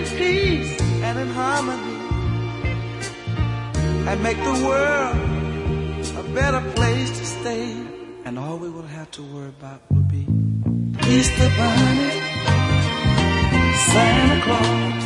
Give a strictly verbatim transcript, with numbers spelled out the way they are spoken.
peace and in harmony, and make the world a better place to stay. And all we will have to worry about will be Easter Bunny, Santa Claus,